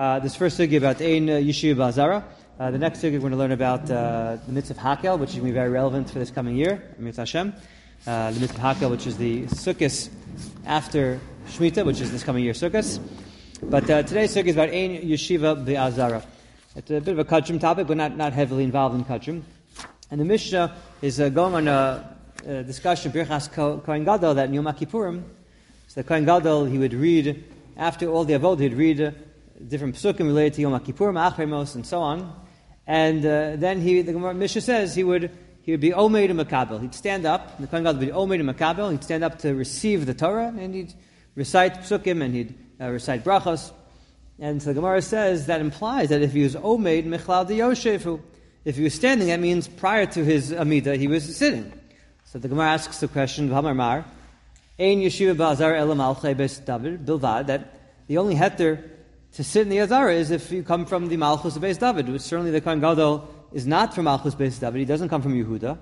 This first sugi about Ein Yeshiva Ba'azara. The next sugi we're going to learn about the mitzvah Hakel, which is going to be very relevant for this coming year, Mitzvah Hashem. The mitzvah Hakel, which is the Sukkos after Shemitah, which is this coming year Sukkos. But today's sugi is about Ein Yeshiva Ba'azara. It's a bit of a Kachim topic, but not heavily involved in Kachim. And the Mishnah is going on a discussion, Birchas Kohen Gadol, that in Yom Kippurim, so the Kohen Gadol, he would read, after all the Avod, he'd read different psukim related to Yom Kippurim, Achremos, and so on. And then the Mishnah says he would be Omeid and Makabel. He'd stand up, the Kohen Gadol would be Omeid and Makabel, he'd stand up to receive the Torah, and he'd recite psukim, and he'd recite brachos. And so the Gemara says that implies that if he was Omeid, Mechlal de Yoshefu, if he was standing, that means prior to his Amidah, he was sitting. So the Gemara asks the question, V'hamar Mar, Ein Yeshiva Ba'azara Ela Malchei Beis David, Bilvad, that the only heter to sit in the Azara is if you come from the Malchus of Beis David, which certainly the Kohen Gadol is not from Malchus Beis David, he doesn't come from Yehuda.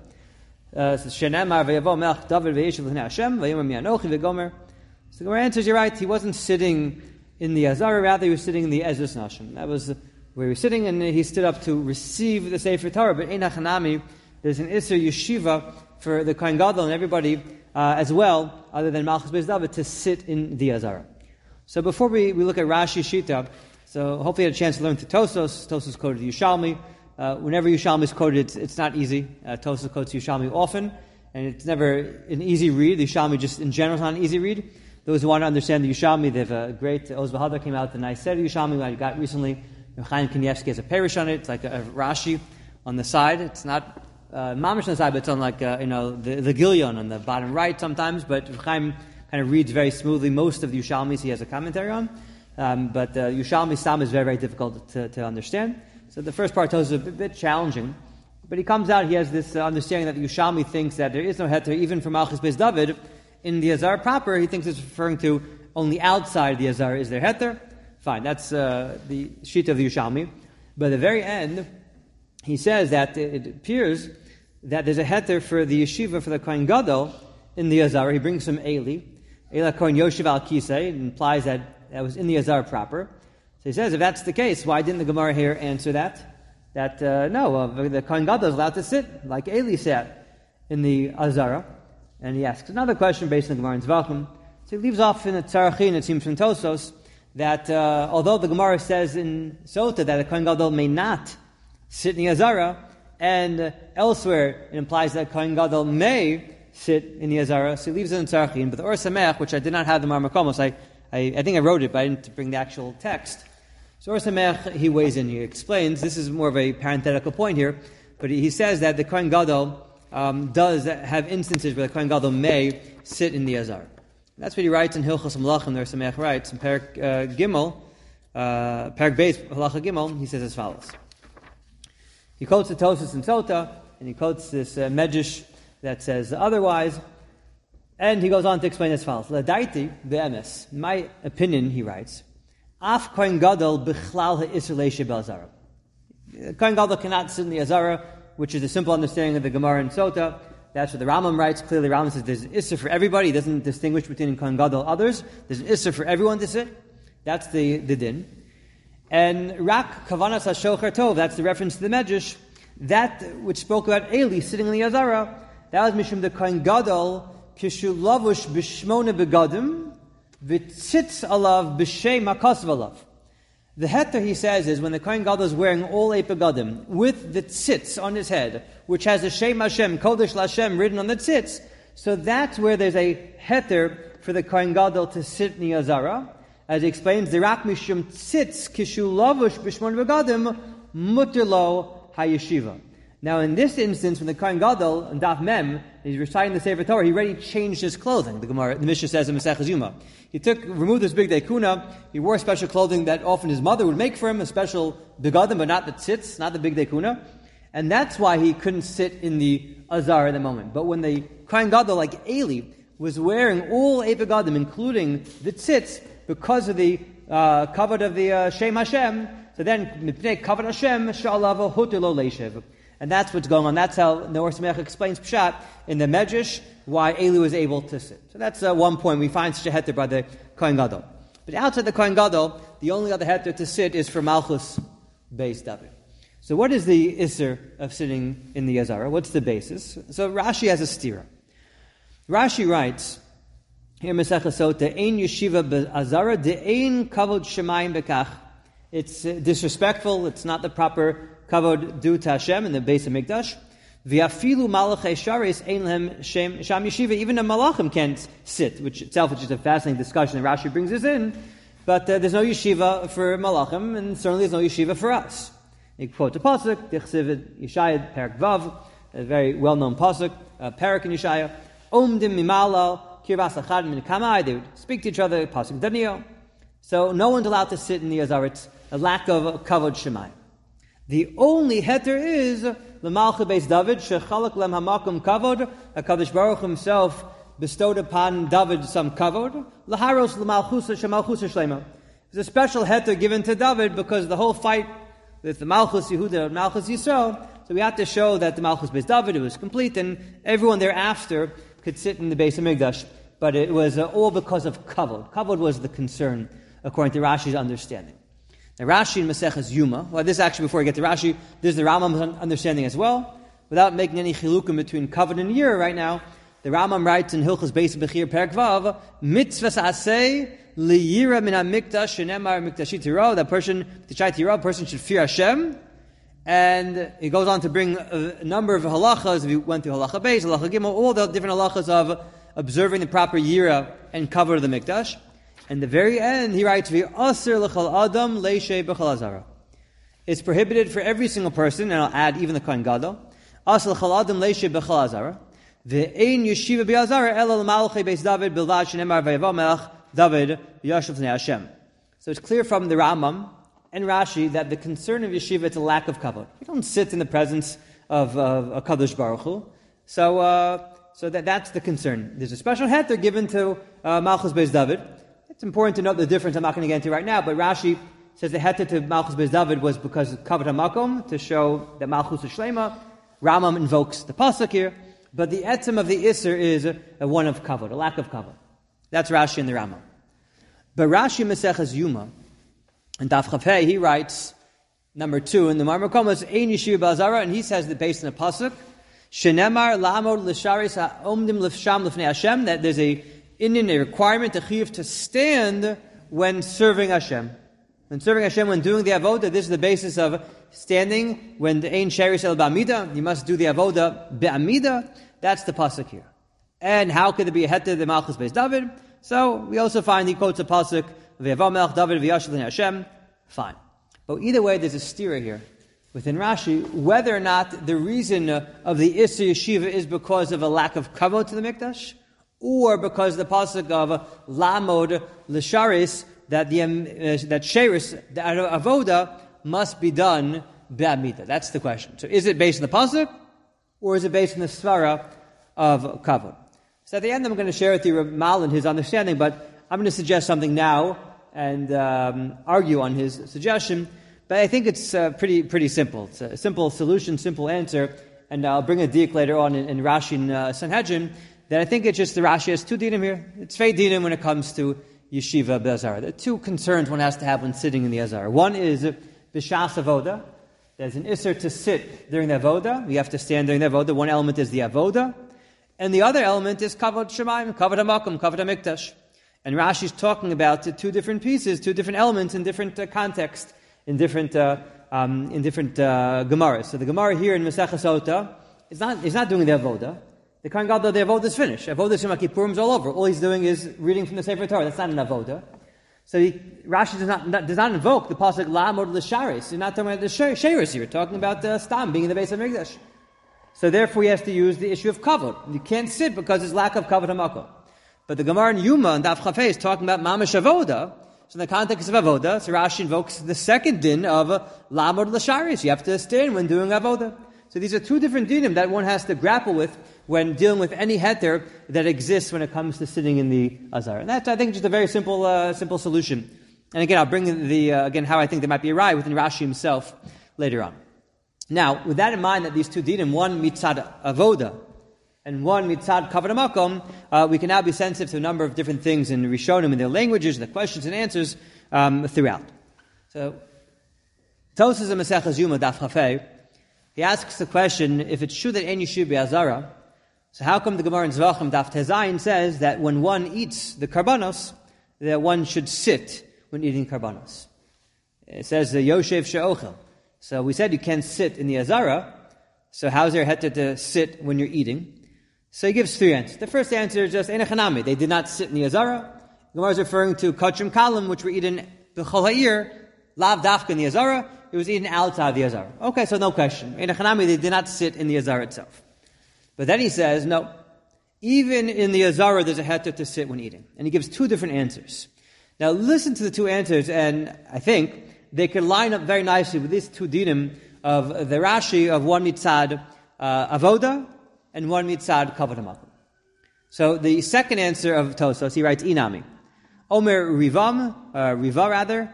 Shenemar V'yavo Melch David V'yeshiv L'nei Hashem, V'yomer Mi'anochi V'gomer. So the Gemara answers, you're right, he wasn't sitting in the Azara, rather he was sitting in the Ezras Nashim. That was where he was sitting, and he stood up to receive the Sefer Torah. But Ein Hachanami, there's an Isser Yeshiva for the Kohen Gadol and everybody as well, other than Malchus Beis David, to sit in the Azara. So before we look at Rashi Shita, so hopefully you had a chance to learn to Tosos. Tosos quoted Yushalmi. Whenever Yushalmi is quoted, it's not easy. Tosos quotes Yushalmi often, and it's never an easy read. The Yushalmi just in general is not an easy read. Those who want to understand the Yushalmi, they have a great Oz V'Hadar came out, the nice set of Yushalmi I got recently. Chaim Kanievsky has a parish on it. It's like a Rashi on the side. It's not mamish on the side, but it's on like the Gilyon on the bottom right sometimes. But Chaim kind of reads very smoothly. Most of the Yushalmis he has a commentary on, but Yushalmi Stam is very, very difficult to understand. So the first part is a bit challenging, but he comes out. He has this understanding that the Yushalmi thinks that there is no heter even for Malchus Beis David in the Azar proper. He thinks it's referring to only outside the Azar is there heter. Fine, that's the sheet of the Yushalmi. But at the very end, he says that it appears that there's a heter for the yeshiva for the Kohen Gadol in the Azar. He brings some Eli. Ela Kohen Yoshev al Kisei. It implies that was in the Azar proper. So he says, if that's the case, why didn't the Gemara here answer that? No, the Kohen Gadol is allowed to sit, like Eli sat in the Azara. And he asks another question based on the Gemara in Zvachim. So he leaves off in the Tzarachin, it seems from Tosos, that although the Gemara says in Sota that the Kohen Gadol may not sit in the Azara, and elsewhere it implies that Kohen Gadol may sit in the Azara, so he leaves it in Tzarachin. But the Or Sameach, which I did not have the Mar Makomos, I think I wrote it, but I didn't bring the actual text. So Or Sameach, he weighs in, he explains, this is more of a parenthetical point here, but he says that the Kohen Gadol does have instances where the Kohen Gadol may sit in the Azara. That's what he writes in Hilchos Malachim. There Sameach writes in Perek Gimel, Perek Beis Halacha Gimel. He says as follows. He quotes the Tosos and Sota, and he quotes this Medrash that says otherwise, and he goes on to explain as follows. L'daiti be'emes. In my opinion, he writes, Af Kohen Gadol b'chlal ha'isur leishe b'Azara. Kohen Gadol cannot sit in the Azara, which is a simple understanding of the Gemara in Sota. That's what the Rambam writes. Clearly, the Rambam says there's an Issur for everybody. He doesn't distinguish between Kohen Gadol and others. There's an Issur for everyone to sit. That's the din. And Rak Kavanas HaShocher Tov, that's the reference to the Medrash, that which spoke about Eli sitting in the Azara, that was Mishum the Kohen Gadol, Kishu Lavush B'Shmona Begadim, V'Tzitz Alav B'Shem HaKasav Alav. The heter, he says, is when the Kohen Gadol is wearing all eight begadim with the tzitz on his head, which has the Shem Hashem, Kodesh Lashem written on the tzitz. So that's where there's a heter for the Kohen Gadol to sit in the Azara. As he explains, the Rak Mishum tzitz kishu lavush b'shmon begadim muter lo hayeshiva. Now in this instance, when the Kohen Gadol and Daf Mem is reciting the Sefer Torah, he already changed his clothing. The Mishnah says in Masechus Yuma, he removed his big dekuna. He wore special clothing that often his mother would make for him, a special begadim, but not the tzitz, not the big dekuna, and that's why he couldn't sit in the Azar at the moment. But when the Kohen Gadol, like Eli, was wearing all eight begadim, including the tzitz, because of the kavod of the Shem Hashem, so then mipnei kavod Hashem sha'alav huter lo leishev. And that's what's going on. That's how the Or Sameach explains Pshat in the Medrash, why Eli was able to sit. So that's one point. We find such a heter by the Kohen Gadol. But outside the Kohen Gadol, the only other heter to sit is for Malchus Beis David. So what is the Isser of sitting in the Azara? What's the basis? So Rashi has a stira. Rashi writes, here Masechah Sota, Ein Yeshiva Be'azara de'ein kavod shemayim bekach. It's disrespectful, it's not the proper kavod due to Hashem in the base of Mikdash. V'afilu malachei sharis ein lehem sham yeshiva. Even the malachim can't sit, which itself is just a fascinating discussion that Rashi brings us in. But there's no yeshiva for malachim, and certainly there's no yeshiva for us. You quote the pasuk, Dichsiv Yeshaya Perak Vav, a very well-known pasuk, Perak in Yeshaya. Omdim mimala kirvas achad min kamai. They would speak to each other. Pasuk Daniel. So no one's allowed to sit in the Azar. It's a lack of kavod shemayim. The only heter is l'malcha beis David shechalak lem hamakom kavod. HaKadosh Baruch himself bestowed upon David some kavod. Laharos l'malchusa shemalchusa shlema. There's a special heter given to David because the whole fight with the Malchus Yehuda and Malchus Yisrael, so we had to show that the Malchus Beis David, it was complete, and everyone thereafter could sit in the base of Mikdash. But it was all because of kavod. Kavod was the concern, according to Rashi's understanding. Now Rashi in Maseches Yuma, well, this actually, before I get to Rashi, this is the Rambam's understanding as well. Without making any chilukim between kavod and yira right now, the Rambam writes in Hilchos Beis Bechir Perek Vav, mitzvahs aseh liyira min ha-mikdash shenemar mikdashi tiro. That person, t'chai tiro, a person should fear Hashem. And he goes on to bring a number of halachas. If you went through halacha beis, halacha gimel, all the different halachas of observing the proper yira and cover of the mikdash. And the very end, he writes, "V'aser l'chal adam leishe b'chal azara." It's prohibited for every single person, and I'll add even the Kohen Gadol. Aser l'chal adam leishe b'chal azara. Ve'ein yeshiva b'azara ela l'malchei beis David bilvad shenemar v'yavo melech David yashuv l'nei Hashem. So it's clear from the Rambam and Rashi that the concern of yeshiva is a lack of kavod. You don't sit in the presence of a Kadosh Baruch Hu. So that's the concern. There's a special heter given to Malchus Beis David. It's important to note the difference. I'm not going to get into right now, but Rashi says the heter to Malchus Beis David was because of kavod hamakom, to show that Malchus is shlema. Rambam invokes the pasuk here, but the etzem of the Isser is a one of kavod, a lack of kavod. That's Rashi in the Rambam. But Rashi Maseches Yuma, and Daf Chafei, he writes, number 2, in the Marmar Komos, Ein Yeshiva B'Azara, and he says that based on the pasuk, Shenemar La'amod L'Sharis Ha'omdim L'Fsham L'Fnei Hashem, that there's a requirement, a chiyuv, to stand when serving Hashem. When serving Hashem, when doing the avoda, this is the basis of standing. When the Ein Sheris El Ba'amida, you must do the avoda Be'amida. That's the pasuk here. And how could it be a heter the Malchus Beis David? So we also find he quotes a pasuk, V'yavo Melech David v'yashuv l'nei Hashem. Fine. But either way, there's a stira here within Rashi, whether or not the reason of the Isser Yeshiva is because of a lack of kavod to the Mikdash, or because the pasuk of Lamod L'Sharis, that Sheris, the avoda, must be done Be'amida. That's the question. So is it based on the pasuk, or is it based on the svara of kavod? So at the end, I'm going to share with you Ramal and his understanding, but I'm going to suggest something now and argue on his suggestion. But I think it's pretty simple. It's a simple solution, simple answer, and I'll bring a diak later on in Rashi and Sanhedrin, that I think it's just the Rashi has 2 dinim here. It's fei dinim when it comes to yeshiva b'azara. There are 2 concerns one has to have when sitting in the azara. One is b'shas avoda. There's an isser to sit during the avoda. We have to stand during the avoda. One element is the avoda. And the other element is kavod shemayim, kavod hamakom, kavod hamikdash. And Rashi's talking about 2 different pieces, 2 different elements in different context, in different Gemaras. So the Gemara here in Maseches Sota is not doing the avoda. The Kohen Gadol, the avoda is finished. Avoda Shema Kippurim is all over. All he's doing is reading from the Sefer Torah. That's not an avoda. So Rashi does not invoke the pasuk La'amod L'Sharis. You're not talking about the Sheris. You're talking about the Stam being in the base of Mikdash. So therefore, he has to use the issue of kavod. You can't sit because there's lack of kavod hamakom. But the Gemara in Yuma and Daf Chafei is talking about mamash avoda. So in the context of avoda, so Rashi invokes the second din of La'amod L'Sharis. You have to stand when doing avoda. So these are 2 different dinim that one has to grapple with when dealing with any heter that exists when it comes to sitting in the azar. And that's, I think, just a very simple solution. And again, I'll bring again how I think there might be a raya within Rashi himself later on. Now, with that in mind, that these 2 dinim, one mitzad avoda, and one mitzad kavod hamakom, we can now be sensitive to a number of different things in Rishonim, in their languages, the questions and answers throughout. So, Tosas and Maseches Yuma Daf Chafei, he asks the question, if it's true that Ein Yishuv Be'azara, so how come the Gemara in Zvachim Daf Tezayin says that when one eats the karbanos, that one should sit when eating karbanos? It says the Yoshev She'ochel. So we said you can't sit in the Azara, so how's there heter to sit when you're eating? So he gives three answers. The first answer is just Enechanami. They did not sit in the Azara. The Gemara is referring to Kachim Kalim, which were eaten B'chol Ha'ir, Lav Dafka in the Azara. It was eaten outside the Azara. Okay, so no question. Enechanami, they did not sit in the Azara itself. But then he says, no, even in the Azara there's a heter to sit when eating. And he gives two different answers. Now listen to the two answers, and I think they could line up very nicely with these two dinim of the Rashi of one mitzad avoda and one mitzad kavod hamakom. So the second answer of Tosos, he writes, Inami. Omer Riva rather,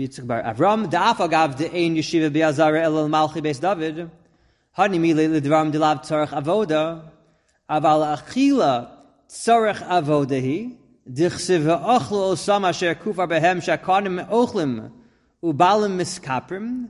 Avram, da'af agav de'ein yeshiva be'azara el malchi beis David, hanimi le'ledram dilav tzarech avoda, aval achila tzarech avodahi, dichsiv ha'ochlo osam asher kufar behem shakanim ochlim, ubalim miskaprim,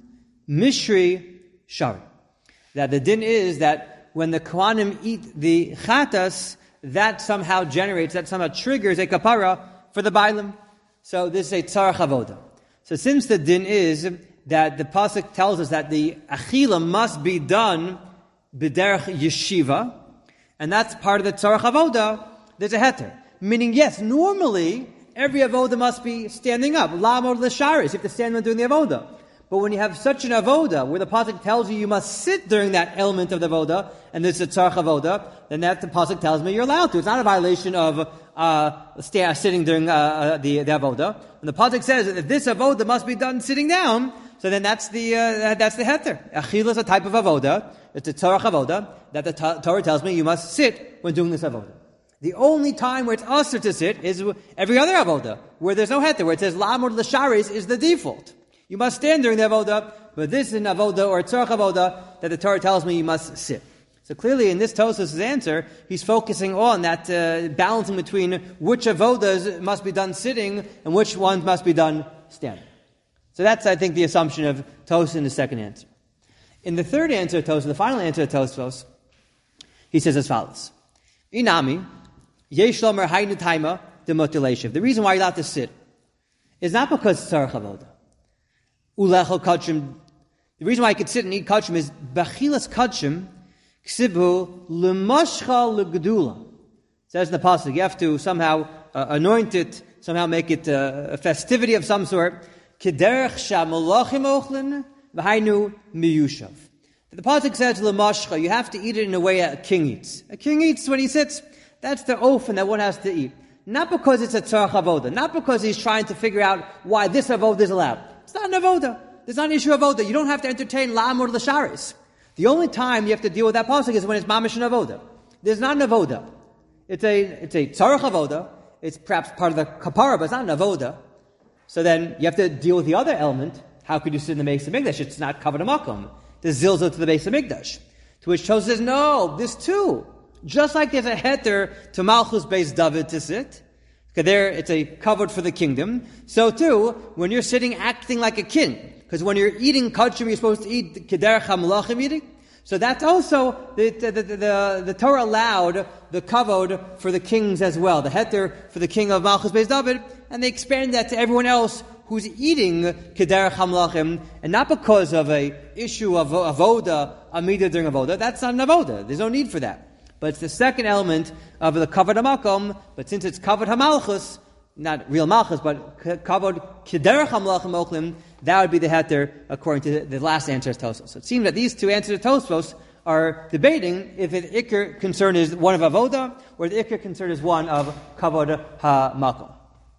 mishri shari. That the din is that when the Kohanim eat the chatas, that somehow triggers a kapara for the bailim. So this is a tzarech avoda. So since the din is that the pasuk tells us that the achila must be done b'derech yeshiva, and that's part of the tzarech avoda, there's a heter. Meaning, yes, normally every avoda must be standing up. Lamod l'sharis, you have to stand when doing the avoda. But when you have such an avoda, where the pasuk tells you must sit during that element of the avoda, and this is a tzarech avoda, then that the pasuk tells me you're allowed to. It's not a violation of sitting during the avoda. When the pasuk says that if this avoda must be done sitting down, so then that's the heter. Achila is a type of avoda. It's a tzarech avoda that the Torah tells me you must sit when doing this avoda. The only time where it's usher to sit is every other avoda, where there's no heter, where it says lamod l'sharis is the default. You must stand during the avoda, but this is an avoda or a tzarech avoda that the Torah tells me you must sit. So clearly in this Tosas' answer, he's focusing on that balancing between which avodas must be done sitting and which ones must be done standing. So that's, I think, the assumption of Tosas in the second answer. In the third answer of Tosas, the final answer of Tosas, he says as follows. Inami, yesh lomer haynu taima demotileshiv. The reason why you're allowed to sit is not because it's tzarech avoda. Ulechel kachim. The reason why you could sit and eat kachim is bachilas kachim ksibu l'mashcha l'gedula. Says in the pasuk, you have to somehow anoint it, somehow make it a festivity of some sort. Kederech shamalachim ochlin v'hainu miyushav. The pasuk says l'mashcha, you have to eat it in a way a king eats. A king eats when he sits. That's the ofen that one has to eat. Not because it's a tzarech avoda, not because he's trying to figure out why this avoda is allowed. It's not an avoda. There's not an issue of avoda. You don't have to entertain la'amur l'sharis. The only time you have to deal with that pasuk is when it's mamish an avoda. There's not an avoda. It's a tzarech avoda. It's perhaps part of the kapara, but it's not an avoda. So then you have to deal with the other element. How could you sit in the Beis Hamikdash? It's not kavod hamakom. There's zilzah to the Beis Hamikdash. To which Tosas says, no, this too. Just like there's a heter to Malchus Beis David to sit, because there it's a kavod for the kingdom, so too, when you're sitting acting like a king, because when you're eating kachim, you're supposed to eat kederech hamalachim eating. So that's also, the Torah allowed the kavod for the kings as well, the heter for the king of Malchus Beis David, and they expanded that to everyone else who's eating kederech hamalachim, and not because of a issue of avoda, amida during avoda. That's not an avoda. There's no need for that. But it's the second element of the kavod hamakom. But since it's kavod hamalchus, not real malchus, but kavod kederech hamalachim ochlim, that would be the heter according to the last answer of Tosfos. So it seems that these two answers of Tosfos are debating if the ikar concern is one of avoda or the ikar concern is one of kavod hamakom.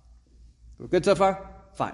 We're good so far? Fine.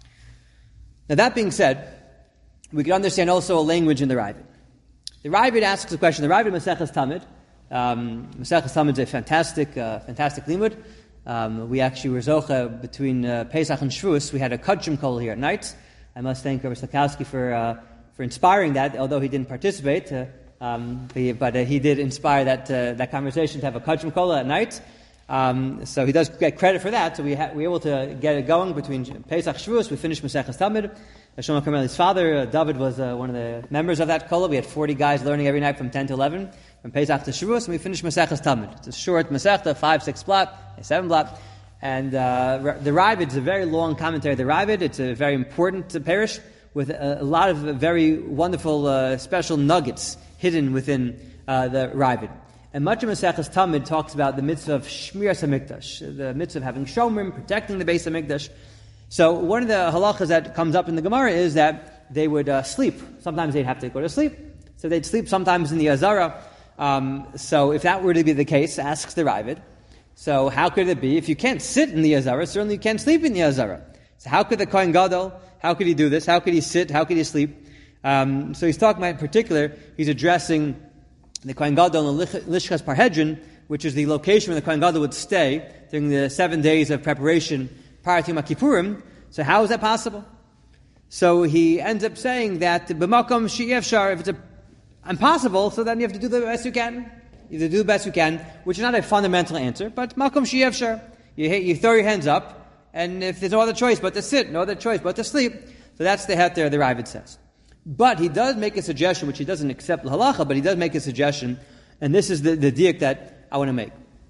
Now that being said, we can understand also a language in the Ravid. The Ravid asks a question. The Ravid Maseches Tamid. Maseches Tamid is a fantastic limud. We actually were zocha between Pesach and Shavuos. We had a kachim kol here at night. I must thank Rabbi Stokowski for inspiring that, although he didn't participate. But he did inspire that conversation to have a Kachim Kola at night. So he does get credit for that. So we were able to get it going between Pesach Shavuos. We finished Maseches Talmud. Shlomo Carmeli's father, David, was one of the members of that Kola. We had 40 guys learning every night from 10 to 11, from Pesach to Shavuos, and we finished Maseches Talmud. It's a short Masechta, 5-6 blot, 7 blot. And the Ravid is a very long commentary. The Ravid, it's a very important parish with a lot of very wonderful special nuggets hidden within the Ravid. And much of Maseches Talmud talks about the mitzvah of Shmiras HaMikdash, the mitzvah of having Shomrim, protecting the base of Mikdash. So one of the halachas that comes up in the Gemara is that they would sleep. Sometimes they'd have to go to sleep. So they'd sleep sometimes in the Azara. So if that were to be the case, asks the Ravid, so how could it be? If you can't sit in the Azara, certainly you can't sleep in the Azara. So how could the Kohen Gadol, how could he do this? How could he sit? How could he sleep? So he's talking about, in particular, he's addressing the Kohen Gadol in the Lishkas Parhedrin, which is the location where the Kohen Gadol would stay during the 7 days of preparation prior to Yom Kippurim. So how is that possible? So he ends up saying that b'makom she'efshar, if it's impossible, so then you have to do the best you can. You have to do the best you can, which is not a fundamental answer, but makom she'efshar. You throw your hands up, and if there's no other choice but to sit, no other choice but to sleep, so that's the heter the Ravid says. But he does make a suggestion, which he doesn't accept the halacha, but he does make a suggestion, and this is the diak that I want to make.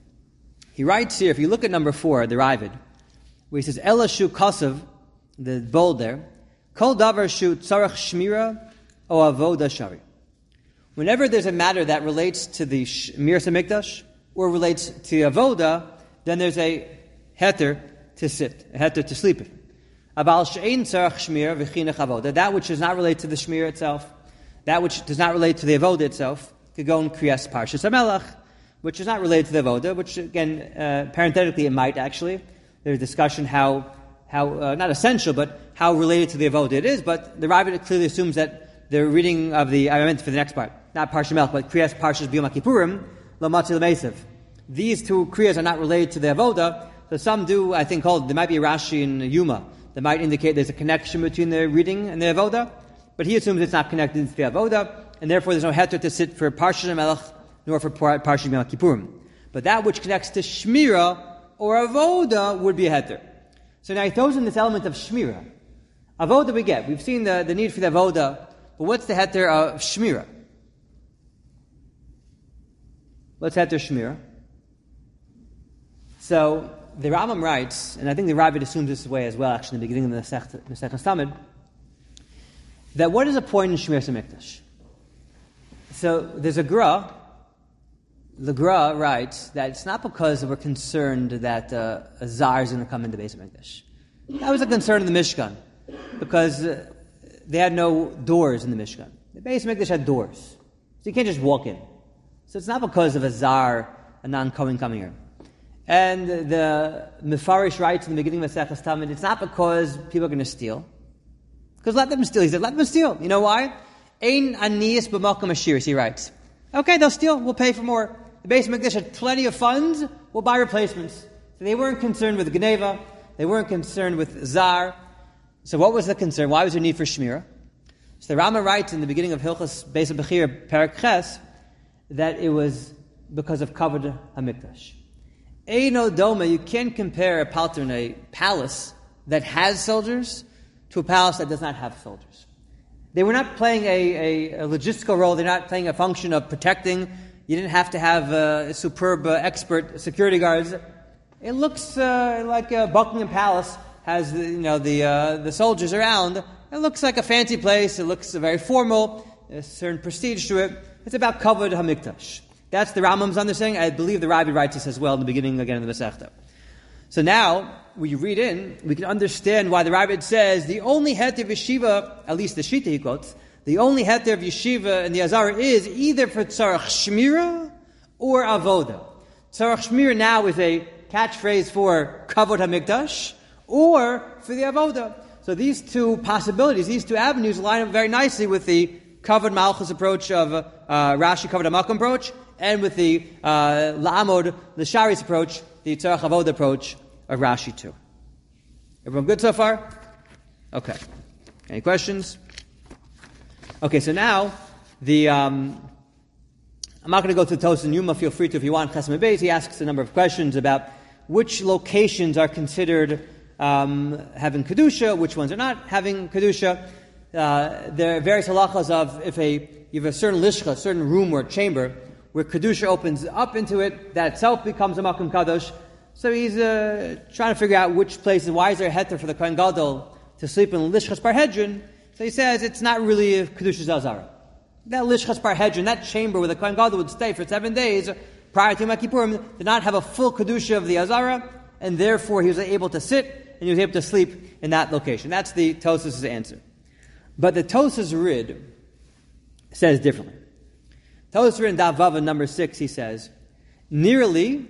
He writes here, if you look at number 4, the Ravid, where he says, Ela shu kasav, the bold there, kol davar shu tzarach shmira o avoda shari. Whenever there's a matter that relates to the Shmiras HaMikdash or relates to avoda, then there's a heter to sit, a heter to sleep in. Abal she'ein tzarach shmira v'chinach avoda, that which does not relate to the shmira itself, that which does not relate to the avoda itself, could go in Kriyas Parshas HaMelech, which is not related to the avoda, which again, parenthetically it might actually. There's discussion how not essential, but how related to the avoda it is. But the Ravid clearly assumes that the reading of I meant for the next part, not Parsha Melech, but Kriyas Parshas B'Yom Kippurim, Lo Matzi L'Meisav. These two Kriyas are not related to the avoda. So some do, I think, there might be a Rashi in Yuma that might indicate there's a connection between the reading and the avoda, but he assumes it's not connected to the avoda, and therefore there's no heter to sit for Parshas Melech nor for Parshas B'Yom Kippurim. But that which connects to Shmira or avoda would be a heter. So now he throws in this element of shmira. Avoda we get. We've seen the need for the avoda, but what's the heter of shmira? What's heter shmira? So the Rambam writes, and I think the Ravid assumes this way as well, actually, in the beginning of the Maseches Talmud, that what is the point in Shmiras HaMikdash? So there's a Gra. The Gra writes that it's not because we're concerned that a Zar is going to come into the base of Mikdash. That was a concern in the Mishkan, because they had no doors in the Mishkan. The base of Mikdash had doors, so you can't just walk in. So it's not because of a Zar, a non-Kohen coming here. And the Mefarish writes in the beginning of Maseches Talmud, it's not because people are going to steal. Because let them steal. He said, let them steal. You know why? Ein aniyas b'makom ashiris, he writes. Okay, they'll steal. We'll pay for more. The Beis Mikdash had plenty of funds. We'll buy replacements. So they weren't concerned with Geneva. They weren't concerned with Zar. So what was the concern? Why was there need for Shmira? So the Rama writes in the beginning of Hilchos Beis Bechir, Perek Ches, that it was because of Kavod HaMikdash. Eino Doma, you can't compare a paltern, a palace that has soldiers, to a palace that does not have soldiers. They were not playing a logistical role. They're not playing a function of protecting. You didn't have to have superb, expert security guards. It looks like Buckingham Palace has the soldiers around. It looks like a fancy place. It looks very formal. There's a certain prestige to it. It's about Kavod HaMikdash. That's the Rambam's understanding. I believe the Ravid writes this as well in the beginning again of the Masechta. So now, when you read in, we can understand why the Ravid says the only heter of yeshiva, at least the Shita he quotes, the only heter of yeshiva in the Azara is either for tzarach shmira or avoda. Tzarach shmira now is a catchphrase for Kavod HaMikdash or for the avoda. So these two possibilities, these two avenues line up very nicely with the Kavod Malchus approach of Rashi Kavod HaMakom approach, and with the La'amod, the Shari's approach, the Tzarach Avoda approach of Rashi too. Everyone good so far? Okay. Any questions? Okay, so now the I'm not going to go through Tosfos and Yuma. Feel free to if you want. Chesed Beis, he asks a number of questions about which locations are considered having Kedusha, which ones are not having Kedusha. There are various halachas of if you have a certain lishcha, a certain room or chamber, where Kedusha opens up into it, that itself becomes a Makom Kadosh. So he's trying to figure out which places, why is there a heter for the Kohen Gadol to sleep in Lishchas Parhedron? So he says it's not really a Kedusha Zazara. That Lishchas Parhedron, that chamber where the Kohen Gadol would stay for 7 days prior to Yom Kippurim, did not have a full Kedusha of the Azara, and therefore he was able to sit and he was able to sleep in that location. That's the Tosfos' answer. But the Tosfos Rid says differently. Tosfos Rid in Daf Vav number 6, he says, nearly,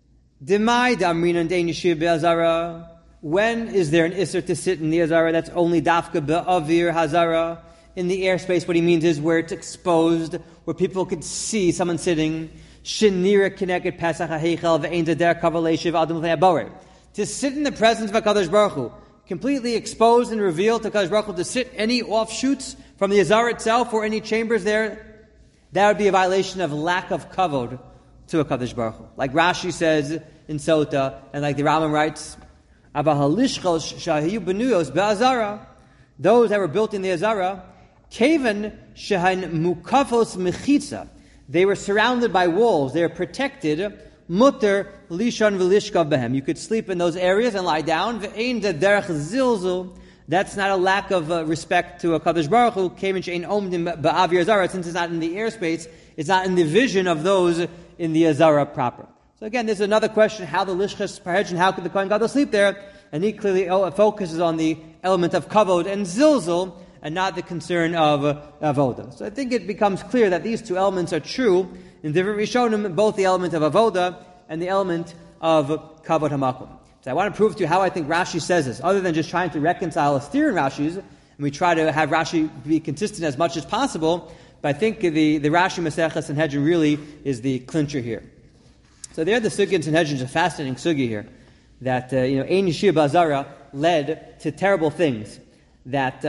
Demai Damrinan Dein Yeshiv Be'azara. When is there an Isser to sit in the Azara? That's only Dafka Be'avir Hazara. In the airspace, what he means is where it's exposed, where people could see someone sitting. Shenira Kineket Pesach HaHeichel Ve'ein Zader Kavaleshiv Adam V'Abore. To sit in the presence of HaKadosh Baruch Hu, completely exposed and revealed to HaKadosh Baruch Hu, to sit any offshoots from the Azara itself or any chambers there, that would be a violation of lack of kavod to HaKadosh Baruch Hu. Like Rashi says in Sota, and like the Rambam writes, Avahalishchos shahiyu benuyos be'azara, those that were built in the Azara, keven shehain mukafos mechitza, they were surrounded by walls, they were protected, mutter lishon v'lishkav behem. You could sleep in those areas and lie down. Ve'ein derech zilzul. That's not a lack of respect to HaKadosh Baruch Hu. Kemen she'ein omdim ba'avir Azara, since it's not in the airspace, it's not in the vision of those in the Azara proper. So again, there's another question, how the Lishchas Parhedron, how could the Kohen Gadol sleep there? And he clearly focuses on the element of kavod and zilzul, and not the concern of avoda. So I think it becomes clear that these two elements are true in different Rishonim, both the element of avoda and the element of kavod hamakom. So I want to prove to you how I think Rashi says this, other than just trying to reconcile Astir and Rashi's, and we try to have Rashi be consistent as much as possible, but I think the Rashi Masechah Sanhedrin really is the clincher here. So there the Sugya in Sanhedrin is a fascinating Sugya here, that, Ein Yeshia B'Azara led to terrible things, that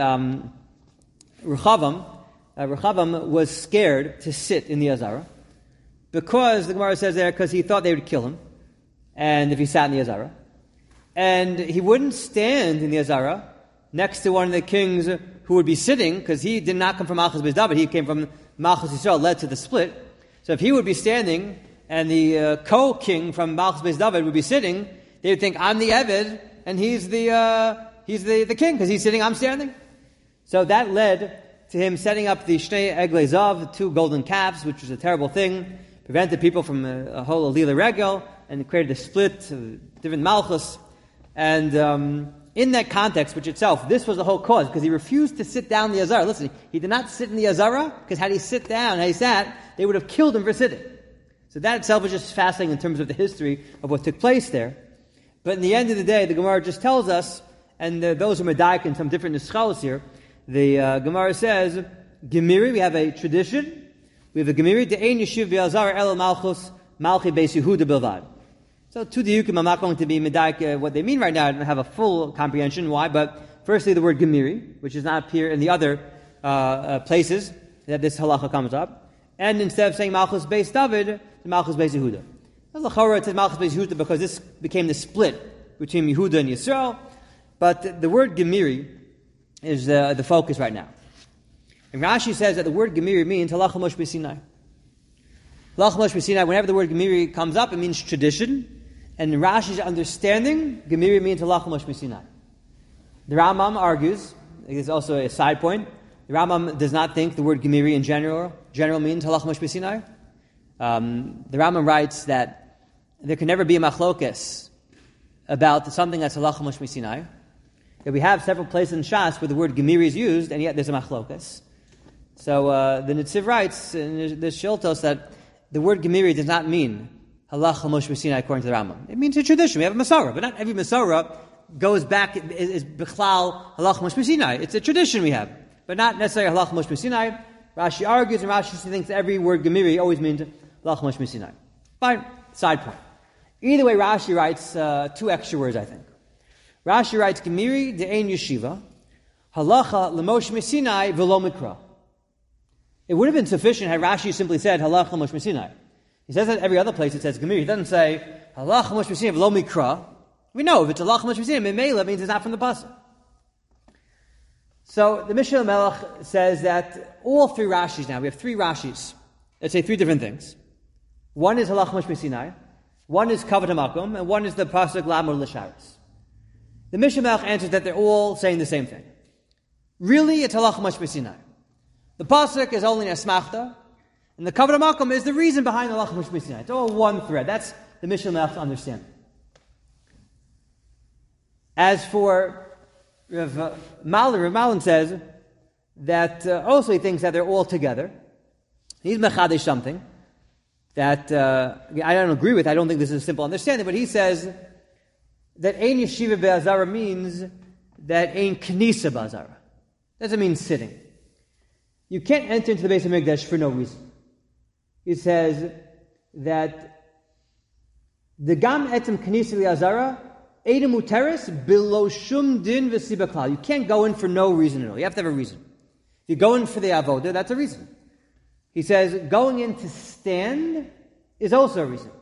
Rechavam was scared to sit in the Azara, because the Gemara says there, because he thought they would kill him, and if he sat in the Azara, and he wouldn't stand in the Azara next to one of the kings who would be sitting, because he did not come from Malchus Beis David, he came from Malchus Yisrael, led to the split. So if he would be standing, and the co-king from Malchus Beis David would be sitting, they would think, I'm the Eved, and he's the king, because he's sitting, I'm standing. So that led to him setting up the Shnei Eglei Zav, 2 golden calves, which was a terrible thing, prevented people from a whole Alila Regel, and created a split, different Malchus. And in that context, which itself, this was the whole cause, because he refused to sit down in the Azara. Listen, he did not sit in the Azara, because had he sat, they would have killed him for sitting. So that itself is just fascinating in terms of the history of what took place there. But in the end of the day, the Gemara just tells us, and those who are medayik in some different nischalos here, the Gemara says, Gemiri, we have a tradition, we have a Gemiri, De'ein Yeshiv Be'azara El Malchus, Malchi Beis Yehuda Bilvad. So to the Yukim, I'm not going to be medayik what they mean right now, I don't have a full comprehension, why, but firstly the word Gemiri, which does not appear in the other places that this halacha comes up, and instead of saying Malchus Beis David, the Malchus Beis Yehuda. L'chorah it says Malchus Beis Yehuda because this became the split between Yehuda and Yisrael, but the word Gemiri is the focus right now. And Rashi says that the word Gemiri means halacha Moshe B'Sinai. Halacha Moshe B'Sinai, whenever the word Gemiri comes up, it means tradition, and in Rashi's understanding, Gemiri means halacha Moshe B'Sinai. The Rambam argues, there's also a side point, the Rambam does not think the word Gemiri in general means halacha Moshe B'Sinai. The Rambam writes that there can never be a machlokes about something that's halacha Moshe B'Sinai. That we have several places in Shas where the word Gemiri is used, and yet there's a machlokes. So the Nitziv writes in the Shiltos that the word Gemiri does not mean halacha Moshe B'Sinai according to the Rambam. It means a tradition. We have a Masorah, but not every Masorah goes back, is Bichlal halacha Moshe B'Sinai. It's a tradition we have, but not necessarily halacha Moshe B'Sinai. Rashi argues, and Rashi thinks every word Gemiri always means halacha Moshe B'Sinai. Fine, side point. Either way, Rashi writes 2 extra words, I think. Rashi writes, Gemiri de'ein yeshiva, halacha l'Moshe B'Sinai v'lo mikra. It would have been sufficient had Rashi simply said, Halach Moshe Sinai. He says that every other place it says Gemir. He doesn't say, Halach Moshe Sinai v'lo mikra. We know if it's Halach Moshe Sinai, Memela means it's not from the pasuk. So the Mishnah Melech says that all three Rashis now, we have three Rashis that say three different things. One is Halach Moshe Sinai, one is Kavod HaMakom, and one is the pasuk Lamor L'Sharis. The Mishnah Melech answers that they're all saying the same thing. Really, it's Halach Moshe Sinai. The pasuk is only an asmachta, and the Kavod HaMakom is the reason behind Halach Moshe Sinai. It's all one thread. That's the Mishnah Melech's understanding. As for Rav Malin says that also he thinks that they're all together. He's mechadesh something that I don't agree with. I don't think this is a simple understanding, but he says that ein yeshiva be'azara means that ein knisa be'azara. Doesn't mean sitting. You can't enter into the Beis HaMikdash for no reason. He says that the gam etem knisa be'azara Eidem uteres below shum din v'siba klal. You can't go in for no reason at all. You have to have a reason. If you go in for the avodah, that's a reason. He says going in to stand is also a reason.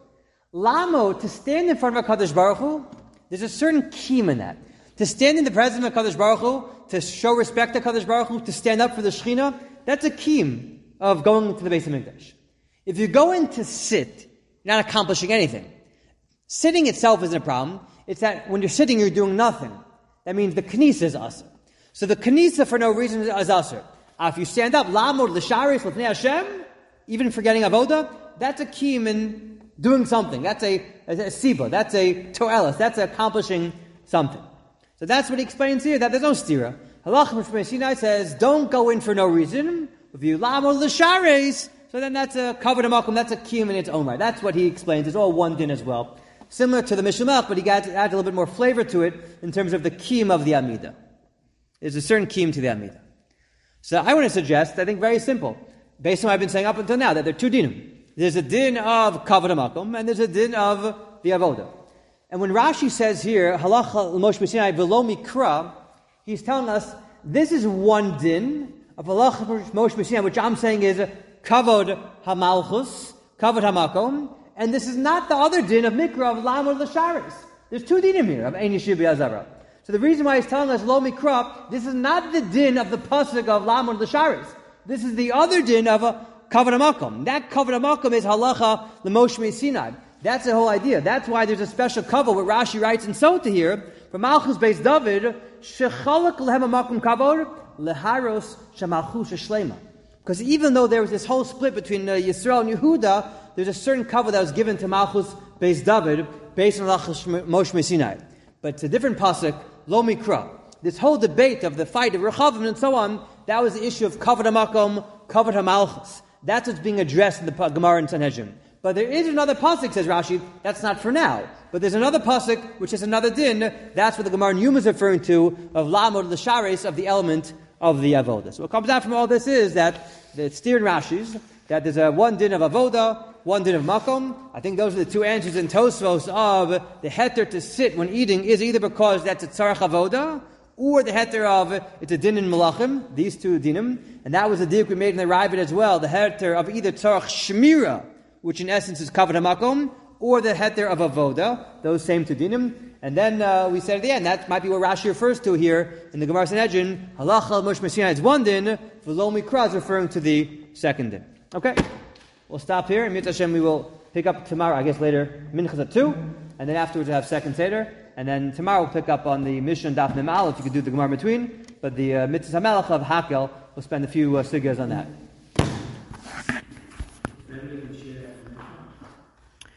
Lamo, to stand in front of HaKadosh Baruch Hu, there's a certain keem in that. To stand in the presence of HaKadosh Baruch Hu, to show respect to HaKadosh Baruch Hu, to stand up for the Shekhinah, that's a keem of going into the Beis HaMikdash. If you go in to sit, you're not accomplishing anything. Sitting itself isn't a problem. It's that when you're sitting, you're doing nothing. That means the knisa is asr. So the knisa for no reason is asr. If you stand up, lamod l'sharis l'fnei Hashem, even forgetting avoda, that's a kiyum in doing something. That's a siba. That's a to'elis. That's accomplishing something. So that's what he explains here, that there's no stira. Halach Moshe Sinai says, don't go in for no reason. If you lamod l'sharis, so then that's a kavod hamakom, that's a kiyum in its own right. That's what he explains. It's all one din as well. Similar to the Mishnah Melech, but he adds a little bit more flavor to it in terms of the kiyum of the Amidah. There's a certain kiyum to the Amidah. So I want to suggest, I think very simple, based on what I've been saying up until now, that there are two dinim. There's a din of Kavod HaMakom, and there's a din of the Avodah. And when Rashi says here, Halacha l'Moshe Sinai v'lo mikra, he's telling us this is one din of Halacha Moshe Sinai, which I'm saying is Kavod HaMalchus, Kavod HaMakom, and this is not the other din of Mikra of Lamor L'Sharis. There's two dinim here of Ein Yeshiva Be'azara. So the reason why he's telling us Lo Mikra, this is not the din of the pasuk of Lamor L'Sharis. This is the other din of Kavod HaMakom. That Kavod HaMakom is Halacha L'Moshe Sinai. That's the whole idea. That's why there's a special cover where Rashi writes in Sota here, from Malchus Beis David, Shechalak Lehem HaMakom Kavod, Leharos Shemalchus Shlema. Because even though there was this whole split between Yisrael and Yehuda, there's a certain cover that was given to Malchus Beis David based on Moshe Sinai. But it's a different pasuk, Lo Mikra. This whole debate of the fight of Rechavim and so on, that was the issue of Kavod HaMakom, Kavod HaMalchus. That's what's being addressed in the Gemara in Sanhedrin. But there is another pasuk, says Rashi, that's not for now. But there's another pasuk, which is another din, that's what the Gemara in Yuma is referring to, of Lamod L'Sharis, of the element of the Avodah. So what comes out from all this is that the steer in Rashi's, that there's a one din of Avodah, one din of Makom. I think those are the two answers in Tosfos of the heter to sit when eating is either because that's a tzarech Avodah, or the heter of it's a din in Malachim, these two dinim. And that was the diuk we made in the Ravid as well, the heter of either tzarech Shmira, which in essence is Kavod HaMakom, or the heter of Avodah, those same two dinim. And then we said at the end, that might be what Rashi refers to here in the Gemara Sanhedrin, Halacha Moshe Sinai is one din, V'lo Mikra is referring to the second din. Okay, we'll stop here. In Mitzvah Hashem, we will pick up tomorrow, I guess later, Minchas at 2, and then afterwards we'll have second Seder, and then tomorrow we'll pick up on the Mishnah and Daf Mem Aleph, if you could do the Gemara between, but the Mitzvah HaMelech of Hakel, we'll spend a few sugyas on that.